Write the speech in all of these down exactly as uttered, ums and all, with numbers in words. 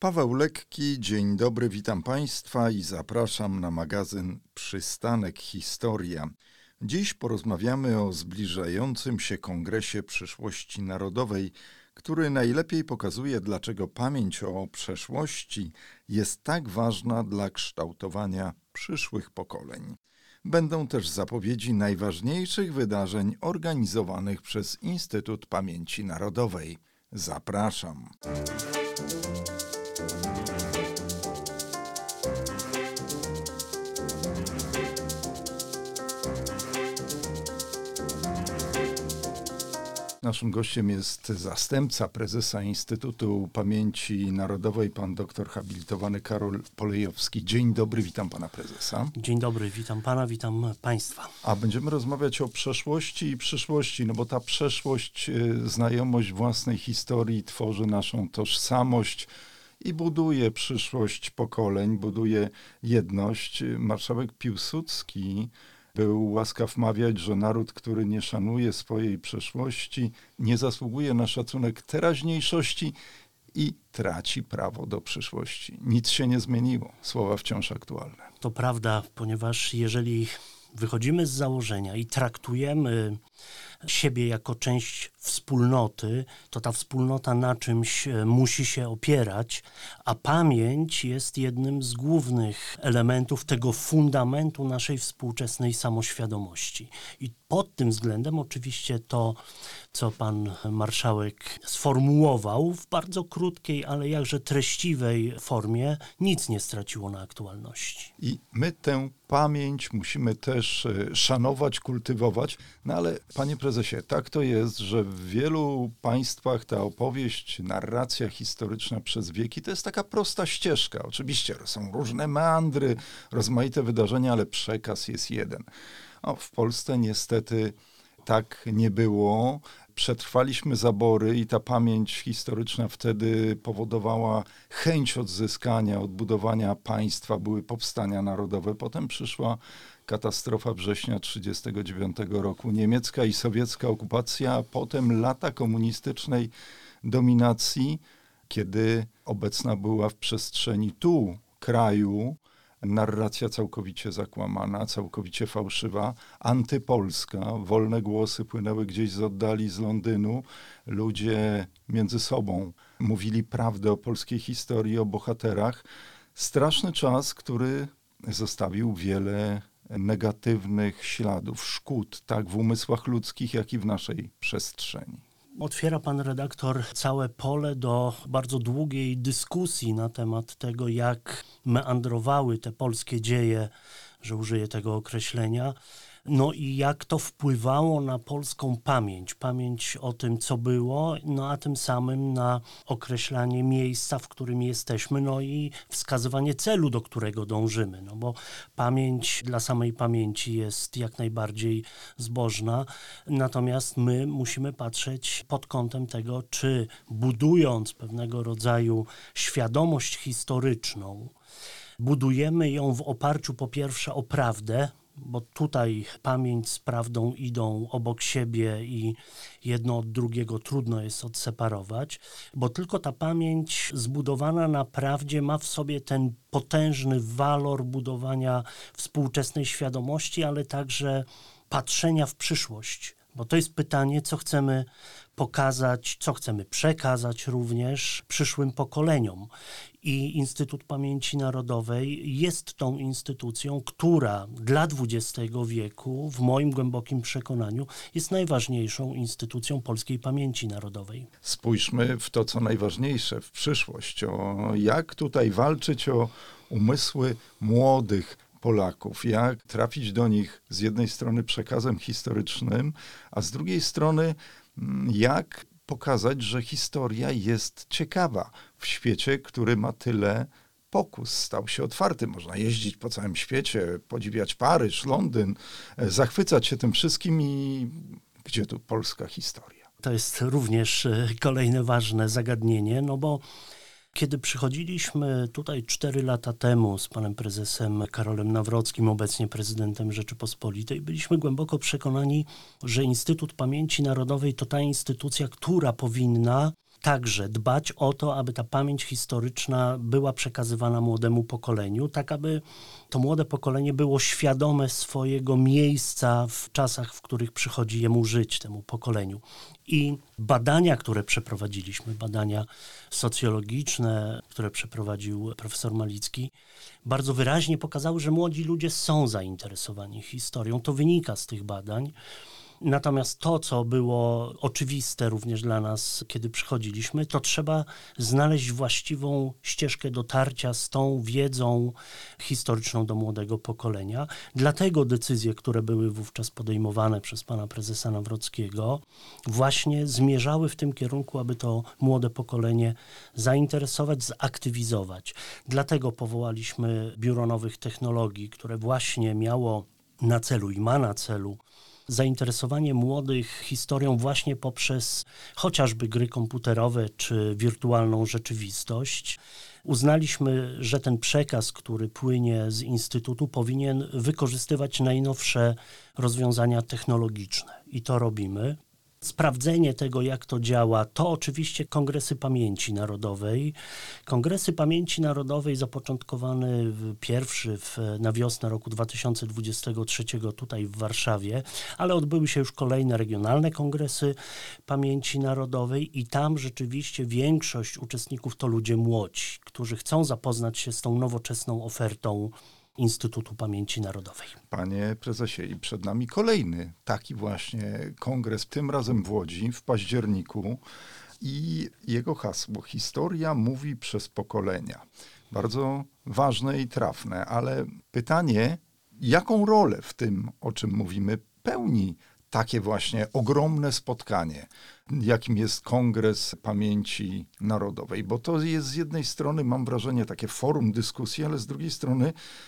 Paweł Lekki, dzień dobry, witam Państwa i zapraszam na magazyn Przystanek Historia. Dziś porozmawiamy o zbliżającym się Kongresie Przyszłości Narodowej, który najlepiej pokazuje, dlaczego pamięć o przeszłości jest tak ważna dla kształtowania przyszłych pokoleń. Będą też zapowiedzi najważniejszych wydarzeń organizowanych przez Instytut Pamięci Narodowej. Zapraszam. Naszym gościem jest zastępca prezesa Instytutu Pamięci Narodowej, pan doktor habilitowany Karol Polejowski. Dzień dobry, witam pana prezesa. Dzień dobry, witam pana, witam państwa. A będziemy rozmawiać o przeszłości i przyszłości, no bo ta przeszłość, znajomość własnej historii tworzy naszą tożsamość i buduje przyszłość pokoleń, buduje jedność. Marszałek Piłsudski był łaskaw mawiać, że naród, który nie szanuje swojej przeszłości, nie zasługuje na szacunek teraźniejszości i traci prawo do przyszłości. Nic się nie zmieniło. Słowa wciąż aktualne. To prawda, ponieważ jeżeli wychodzimy z założenia i traktujemy siebie jako część wspólnoty, to ta wspólnota na czymś musi się opierać, a pamięć jest jednym z głównych elementów tego fundamentu naszej współczesnej samoświadomości. I pod tym względem oczywiście to, co pan marszałek sformułował w bardzo krótkiej, ale jakże treściwej formie, nic nie straciło na aktualności. I my tę pamięć musimy też szanować, kultywować, no ale panie prezesie, tak to jest, że w wielu państwach ta opowieść, narracja historyczna przez wieki to jest taka prosta ścieżka. Oczywiście są różne meandry, rozmaite wydarzenia, ale przekaz jest jeden. O, w Polsce niestety tak nie było. Przetrwaliśmy zabory i ta pamięć historyczna wtedy powodowała chęć odzyskania, odbudowania państwa, były powstania narodowe. Potem przyszła katastrofa września tysiąc dziewięćset trzydziestego dziewiątego roku, niemiecka i sowiecka okupacja, a potem lata komunistycznej dominacji, kiedy obecna była w przestrzeni tu kraju narracja całkowicie zakłamana, całkowicie fałszywa, antypolska. Wolne głosy płynęły gdzieś z oddali, z Londynu. Ludzie między sobą mówili prawdę o polskiej historii, o bohaterach. Straszny czas, który zostawił wiele negatywnych śladów, szkód, tak w umysłach ludzkich, jak i w naszej przestrzeni. Otwiera pan redaktor całe pole do bardzo długiej dyskusji na temat tego, jak meandrowały te polskie dzieje, że użyję tego określenia, no i jak to wpływało na polską pamięć, pamięć o tym, co było, no a tym samym na określanie miejsca, w którym jesteśmy, no i wskazywanie celu, do którego dążymy, no bo pamięć dla samej pamięci jest jak najbardziej zbożna, natomiast my musimy patrzeć pod kątem tego, czy budując pewnego rodzaju świadomość historyczną, budujemy ją w oparciu po pierwsze o prawdę, bo tutaj pamięć z prawdą idą obok siebie i jedno od drugiego trudno jest odseparować, bo tylko ta pamięć zbudowana na prawdzie ma w sobie ten potężny walor budowania współczesnej świadomości, ale także patrzenia w przyszłość. Bo to jest pytanie, co chcemy pokazać, co chcemy przekazać również przyszłym pokoleniom. I Instytut Pamięci Narodowej jest tą instytucją, która dla dwudziestego wieku, w moim głębokim przekonaniu, jest najważniejszą instytucją polskiej pamięci narodowej. Spójrzmy w to, co najważniejsze, w przyszłość. O jak tutaj walczyć o umysły młodych Polaków, jak trafić do nich z jednej strony przekazem historycznym, a z drugiej strony jak pokazać, że historia jest ciekawa w świecie, który ma tyle pokus, stał się otwarty. Można jeździć po całym świecie, podziwiać Paryż, Londyn, zachwycać się tym wszystkim i gdzie tu polska historia? To jest również kolejne ważne zagadnienie, no bo kiedy przychodziliśmy tutaj cztery lata temu z panem prezesem Karolem Nawrockim, obecnie prezydentem Rzeczypospolitej, byliśmy głęboko przekonani, że Instytut Pamięci Narodowej to ta instytucja, która powinna także dbać o to, aby ta pamięć historyczna była przekazywana młodemu pokoleniu, tak aby to młode pokolenie było świadome swojego miejsca w czasach, w których przychodzi jemu żyć, temu pokoleniu. I badania, które przeprowadziliśmy, badania socjologiczne, które przeprowadził profesor Malicki, bardzo wyraźnie pokazały, że młodzi ludzie są zainteresowani historią. To wynika z tych badań. Natomiast to, co było oczywiste również dla nas, kiedy przychodziliśmy, to trzeba znaleźć właściwą ścieżkę dotarcia z tą wiedzą historyczną do młodego pokolenia. Dlatego decyzje, które były wówczas podejmowane przez pana prezesa Nawrockiego, właśnie zmierzały w tym kierunku, aby to młode pokolenie zainteresować, zaktywizować. Dlatego powołaliśmy Biuro Nowych Technologii, które właśnie miało na celu i ma na celu zainteresowanie młodych historią właśnie poprzez chociażby gry komputerowe czy wirtualną rzeczywistość. Uznaliśmy, że ten przekaz, który płynie z Instytutu, powinien wykorzystywać najnowsze rozwiązania technologiczne i to robimy. Sprawdzenie tego, jak to działa, to oczywiście Kongresy Pamięci Narodowej. Kongresy Pamięci Narodowej zapoczątkowany pierwszy w, na wiosnę roku dwa tysiące dwudziestego trzeciego tutaj w Warszawie, ale odbyły się już kolejne regionalne Kongresy Pamięci Narodowej i tam rzeczywiście większość uczestników to ludzie młodzi, którzy chcą zapoznać się z tą nowoczesną ofertą Instytutu Pamięci Narodowej. Panie prezesie, i przed nami kolejny taki właśnie kongres, tym razem w Łodzi w październiku i jego hasło „Historia mówi przez pokolenia”. Bardzo ważne i trafne, ale pytanie, jaką rolę w tym, o czym mówimy, pełni takie właśnie ogromne spotkanie, jakim jest Kongres Pamięci Narodowej? Bo to jest z jednej strony, mam wrażenie, takie forum dyskusji, ale z drugiej strony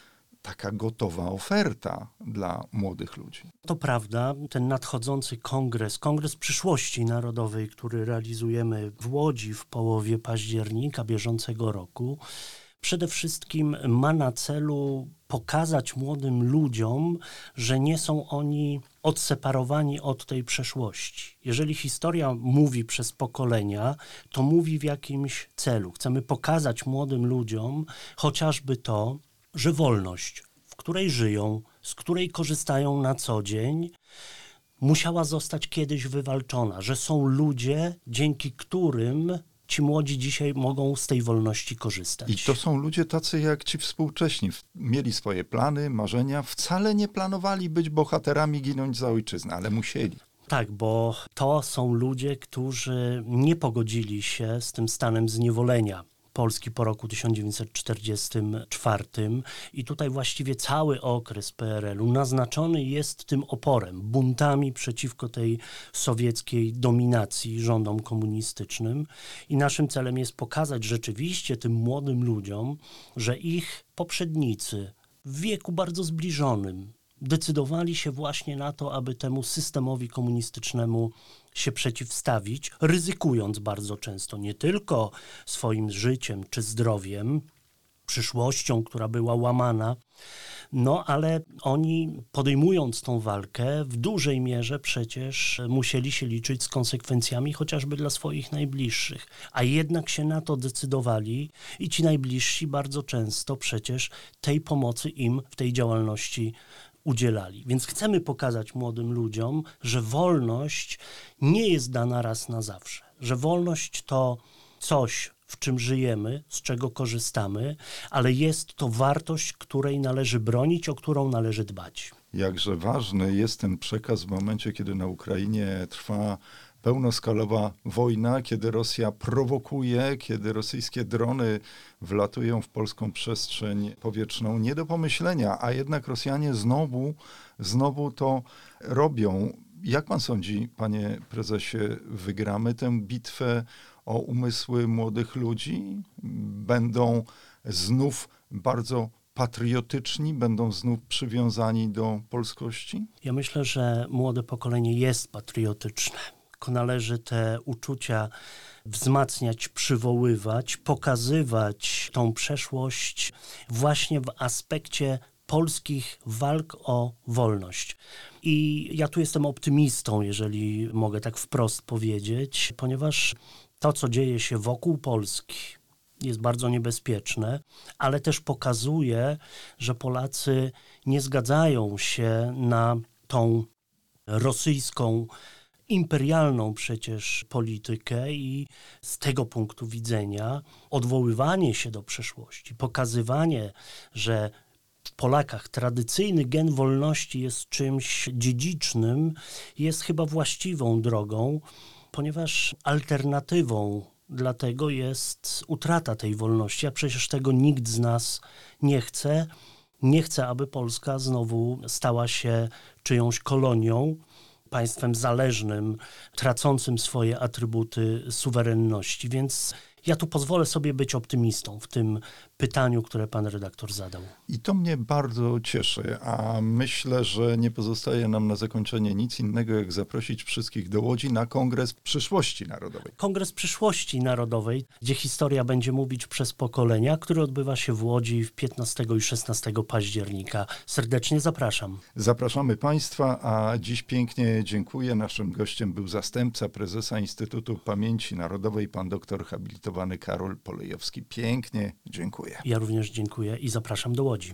taka gotowa oferta dla młodych ludzi. To prawda, ten nadchodzący kongres, Kongres Przyszłości Narodowej, który realizujemy w Łodzi w połowie października bieżącego roku, przede wszystkim ma na celu pokazać młodym ludziom, że nie są oni odseparowani od tej przeszłości. Jeżeli historia mówi przez pokolenia, to mówi w jakimś celu. Chcemy pokazać młodym ludziom chociażby to, że wolność, w której żyją, z której korzystają na co dzień, musiała zostać kiedyś wywalczona, że są ludzie, dzięki którym ci młodzi dzisiaj mogą z tej wolności korzystać. I to są ludzie tacy jak ci współcześni. Mieli swoje plany, marzenia, wcale nie planowali być bohaterami, ginąć za ojczyznę, ale musieli. Tak, bo to są ludzie, którzy nie pogodzili się z tym stanem zniewolenia Polski po roku tysiąc dziewięćset czterdziestym czwartym i tutaj właściwie cały okres P R L u naznaczony jest tym oporem, buntami przeciwko tej sowieckiej dominacji, rządom komunistycznym i naszym celem jest pokazać rzeczywiście tym młodym ludziom, że ich poprzednicy w wieku bardzo zbliżonym decydowali się właśnie na to, aby temu systemowi komunistycznemu się przeciwstawić, ryzykując bardzo często nie tylko swoim życiem czy zdrowiem, przyszłością, która była łamana, no ale oni podejmując tą walkę w dużej mierze przecież musieli się liczyć z konsekwencjami chociażby dla swoich najbliższych, a jednak się na to decydowali i ci najbliżsi bardzo często przecież tej pomocy im w tej działalności udzielali. Więc chcemy pokazać młodym ludziom, że wolność nie jest dana raz na zawsze, że wolność to coś, w czym żyjemy, z czego korzystamy, ale jest to wartość, której należy bronić, o którą należy dbać. Jakże ważny jest ten przekaz w momencie, kiedy na Ukrainie trwa pełnoskalowa wojna, kiedy Rosja prowokuje, kiedy rosyjskie drony wlatują w polską przestrzeń powietrzną. Nie do pomyślenia, a jednak Rosjanie znowu, znowu to robią. Jak pan sądzi, panie prezesie, wygramy tę bitwę o umysły młodych ludzi? Będą znów bardzo patriotyczni, będą znów przywiązani do polskości? Ja myślę, że młode pokolenie jest patriotyczne. Tylko należy te uczucia wzmacniać, przywoływać, pokazywać tą przeszłość właśnie w aspekcie polskich walk o wolność. I ja tu jestem optymistą, jeżeli mogę tak wprost powiedzieć, ponieważ To, co dzieje się wokół Polski, jest bardzo niebezpieczne, ale też pokazuje, że Polacy nie zgadzają się na tą rosyjską, imperialną przecież politykę i z tego punktu widzenia odwoływanie się do przeszłości, pokazywanie, że w Polakach tradycyjny gen wolności jest czymś dziedzicznym, jest chyba właściwą drogą, ponieważ alternatywą dla tego jest utrata tej wolności, a przecież tego nikt z nas nie chce. Nie chce, aby Polska znowu stała się czyjąś kolonią, państwem zależnym, tracącym swoje atrybuty suwerenności. Więc ja tu pozwolę sobie być optymistą w tym pytaniu, które pan redaktor zadał. I to mnie bardzo cieszy, a myślę, że nie pozostaje nam na zakończenie nic innego, jak zaprosić wszystkich do Łodzi na Kongres Przyszłości Narodowej. Kongres Przyszłości Narodowej, gdzie historia będzie mówić przez pokolenia, który odbywa się w Łodzi w piętnastego i szesnastego października. Serdecznie zapraszam. Zapraszamy Państwa, a dziś pięknie dziękuję. Naszym gościem był zastępca prezesa Instytutu Pamięci Narodowej, pan doktor habilitowany Karol Polejowski. Pięknie dziękuję. Ja również dziękuję i zapraszam do Łodzi.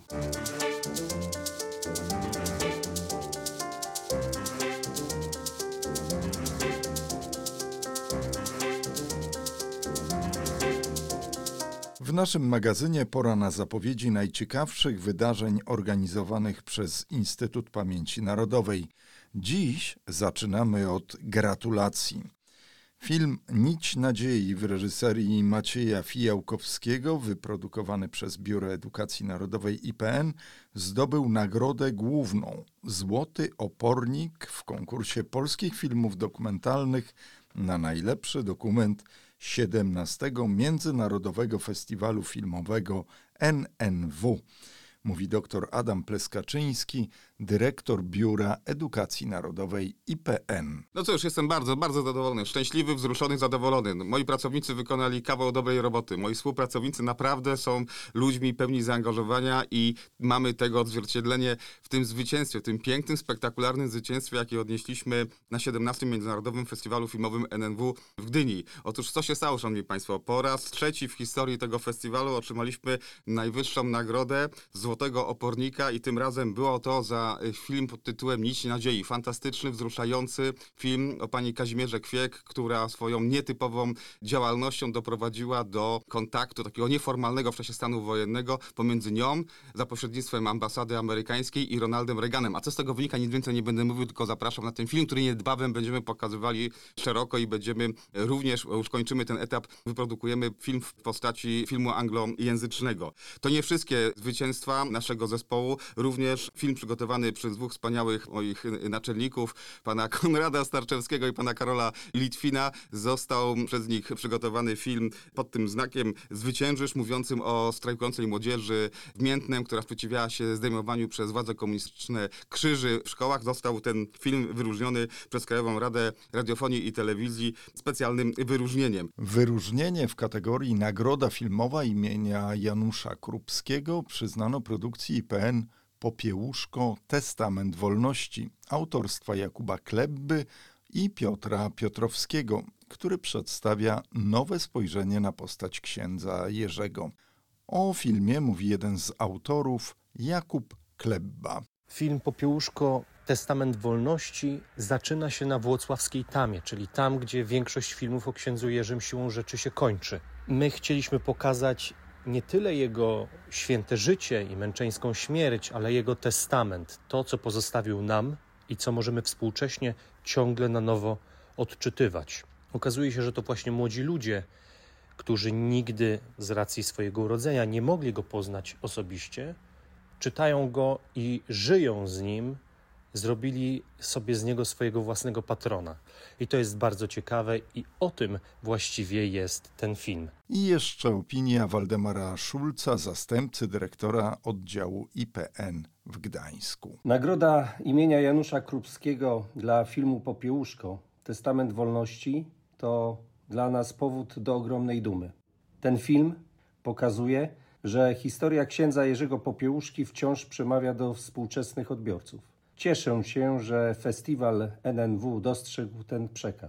W naszym magazynie pora na zapowiedzi najciekawszych wydarzeń organizowanych przez Instytut Pamięci Narodowej. Dziś zaczynamy od gratulacji. Film Nić Nadziei w reżyserii Macieja Fijałkowskiego, wyprodukowany przez Biuro Edukacji Narodowej I P N, zdobył nagrodę główną Złoty Opornik w konkursie polskich filmów dokumentalnych na najlepszy dokument siedemnastego Międzynarodowego Festiwalu Filmowego N N W. Mówi dr Adam Pleskaczyński, dyrektor Biura Edukacji Narodowej I P N. No cóż, jestem bardzo, bardzo zadowolony, szczęśliwy, wzruszony, zadowolony. Moi pracownicy wykonali kawał dobrej roboty. Moi współpracownicy naprawdę są ludźmi pełni zaangażowania i mamy tego odzwierciedlenie w tym zwycięstwie, w tym pięknym, spektakularnym zwycięstwie, jakie odnieśliśmy na siedemnastym Międzynarodowym Festiwalu Filmowym N N W w Gdyni. Otóż co się stało, szanowni państwo? Po raz trzeci w historii tego festiwalu otrzymaliśmy najwyższą nagrodę Złotego Opornika i tym razem było to za film pod tytułem Nić Nadziei. Fantastyczny, wzruszający film o pani Kazimierze Kwiek, która swoją nietypową działalnością doprowadziła do kontaktu takiego nieformalnego w czasie stanu wojennego pomiędzy nią, za pośrednictwem ambasady amerykańskiej i Ronaldem Reaganem. A co z tego wynika, nic więcej nie będę mówił, tylko zapraszam na ten film, który niedbawem będziemy pokazywali szeroko i będziemy również, już kończymy ten etap, wyprodukujemy film w postaci filmu anglojęzycznego. To nie wszystkie zwycięstwa naszego zespołu, również film przygotowany przez dwóch wspaniałych moich naczelników, pana Konrada Starczewskiego i pana Karola Litwina. Został przez nich przygotowany film pod tym znakiem Zwyciężysz, mówiącym o strajkującej młodzieży w Miętnem, która sprzeciwiała się zdejmowaniu przez władze komunistyczne krzyży w szkołach. Został ten film wyróżniony przez Krajową Radę Radiofonii i Telewizji specjalnym wyróżnieniem. Wyróżnienie w kategorii Nagroda Filmowa imienia Janusza Krupskiego przyznano produkcji I P N Popiełuszko, Testament Wolności, autorstwa Jakuba Klebby i Piotra Piotrowskiego, który przedstawia nowe spojrzenie na postać księdza Jerzego. O filmie mówi jeden z autorów, Jakub Klebba. Film Popiełuszko, Testament Wolności zaczyna się na Włocławskiej Tamie, czyli tam, gdzie większość filmów o księdzu Jerzym siłą rzeczy się kończy. My chcieliśmy pokazać nie tyle jego święte życie i męczeńską śmierć, ale jego testament, to, co pozostawił nam i co możemy współcześnie ciągle na nowo odczytywać. Okazuje się, że to właśnie młodzi ludzie, którzy nigdy z racji swojego urodzenia nie mogli go poznać osobiście, czytają go i żyją z nim, zrobili sobie z niego swojego własnego patrona. I to jest bardzo ciekawe i o tym właściwie jest ten film. I jeszcze opinia Waldemara Szulca, zastępcy dyrektora oddziału I P N w Gdańsku. Nagroda imienia Janusza Krupskiego dla filmu Popiełuszko, Testament Wolności, to dla nas powód do ogromnej dumy. Ten film pokazuje, że historia księdza Jerzego Popiełuszki wciąż przemawia do współczesnych odbiorców. Cieszę się, że festiwal N N W dostrzegł ten przekaz.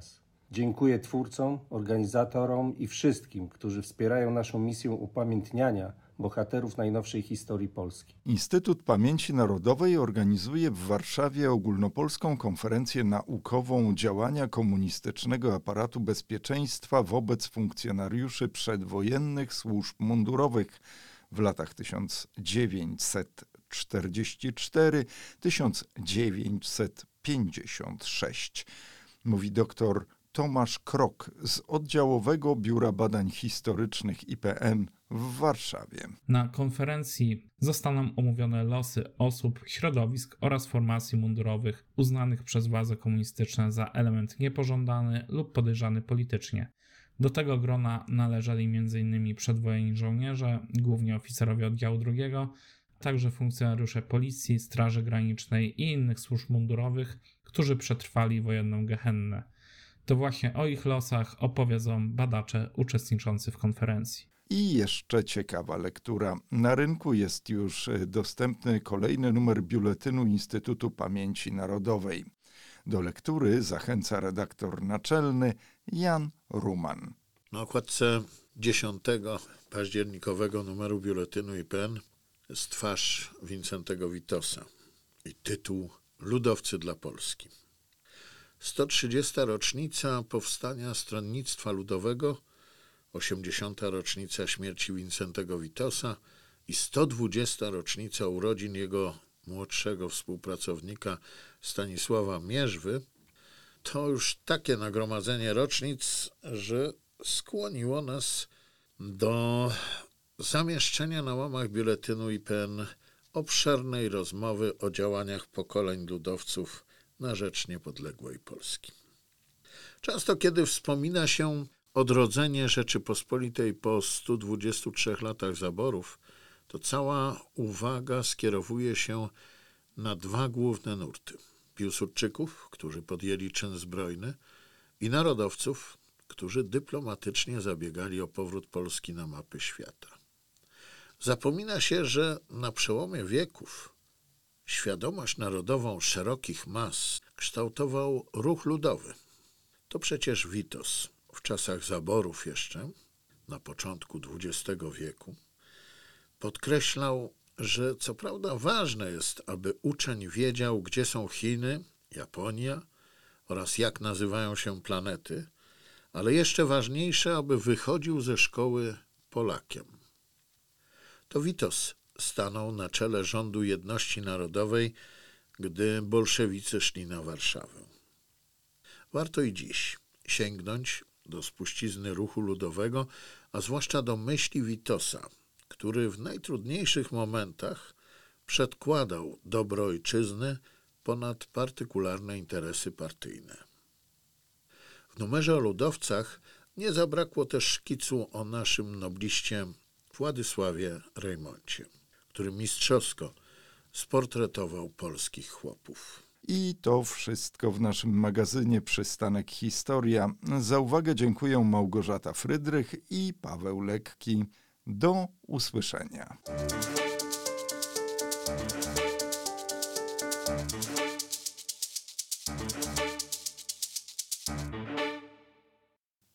Dziękuję twórcom, organizatorom i wszystkim, którzy wspierają naszą misję upamiętniania bohaterów najnowszej historii Polski. Instytut Pamięci Narodowej organizuje w Warszawie ogólnopolską konferencję naukową działania komunistycznego aparatu bezpieczeństwa wobec funkcjonariuszy przedwojennych służb mundurowych w latach tysiąc dziewięćset czterdziesty czwarty do tysiąc dziewięćset pięćdziesiątego szóstego. Mówi doktor Tomasz Krok z Oddziałowego Biura Badań Historycznych I P N w Warszawie. Na konferencji zostaną omówione losy osób, środowisk oraz formacji mundurowych uznanych przez władze komunistyczne za element niepożądany lub podejrzany politycznie. Do tego grona należeli m.in. przedwojenni żołnierze, głównie oficerowie oddziału drugiego, także funkcjonariusze policji, straży granicznej i innych służb mundurowych, którzy przetrwali wojenną gehennę. To właśnie o ich losach opowiedzą badacze uczestniczący w konferencji. I jeszcze ciekawa lektura. Na rynku jest już dostępny kolejny numer biuletynu Instytutu Pamięci Narodowej. Do lektury zachęca redaktor naczelny Jan Ruman. Na okładce dziesiątego październikowego numeru biuletynu I P N jest twarz Wincentego Witosa i tytuł Ludowcy dla Polski. sto trzydziesta rocznica powstania Stronnictwa Ludowego, osiemdziesiąta rocznica śmierci Wincentego Witosa i sto dwudziesta rocznica urodzin jego młodszego współpracownika Stanisława Mierzwy, to już takie nagromadzenie rocznic, że skłoniło nas do zamieszczenia na łamach biuletynu I P N obszernej rozmowy o działaniach pokoleń ludowców na rzecz niepodległej Polski. Często, kiedy wspomina się odrodzenie Rzeczypospolitej po stu dwudziestu trzech latach zaborów, to cała uwaga skierowuje się na dwa główne nurty. Piłsudczyków, którzy podjęli czyn zbrojny, i narodowców, którzy dyplomatycznie zabiegali o powrót Polski na mapy świata. Zapomina się, że na przełomie wieków świadomość narodową szerokich mas kształtował ruch ludowy. To przecież Witos w czasach zaborów jeszcze, na początku dwudziestego wieku, podkreślał, że co prawda ważne jest, aby uczeń wiedział, gdzie są Chiny, Japonia oraz jak nazywają się planety, ale jeszcze ważniejsze, aby wychodził ze szkoły Polakiem. To Witos stanął na czele rządu jedności narodowej, gdy bolszewicy szli na Warszawę. Warto i dziś sięgnąć do spuścizny ruchu ludowego, a zwłaszcza do myśli Witosa, który w najtrudniejszych momentach przedkładał dobro ojczyzny ponad partykularne interesy partyjne. W numerze o ludowcach nie zabrakło też szkicu o naszym nobliście Władysławie Reymoncie, który mistrzowsko sportretował polskich chłopów. I to wszystko w naszym magazynie Przystanek Historia. Za uwagę dziękuję Małgorzata Frydrych i Paweł Lekki. Do usłyszenia.